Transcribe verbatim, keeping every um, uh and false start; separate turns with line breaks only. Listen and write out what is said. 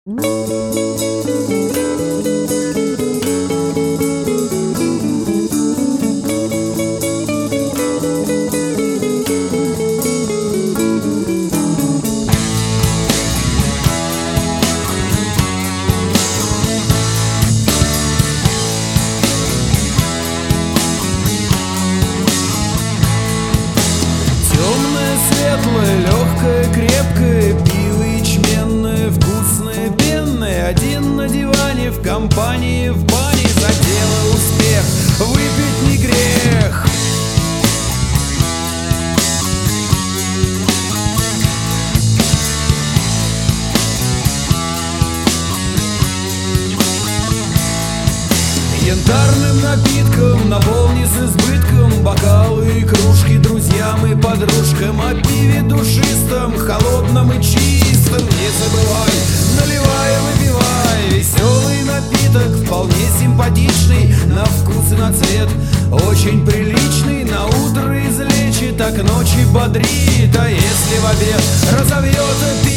Светлое, легкое, крепкое, пиво ячменное, вкусное, пенное. Один на диване, в компании, в бане. За дело успех, выпить не грех. Янтарным напитком наполни с избытком бокалы и кружки друзьям и подружкам. О пиве душистом, холодном и чистом не забывай, наливай и выпивай. Веселый напиток, вполне симпатичный, на вкус и на цвет очень приличный. На утро излечит, а к ночи бодрит, а если в обед разовьет аппетит,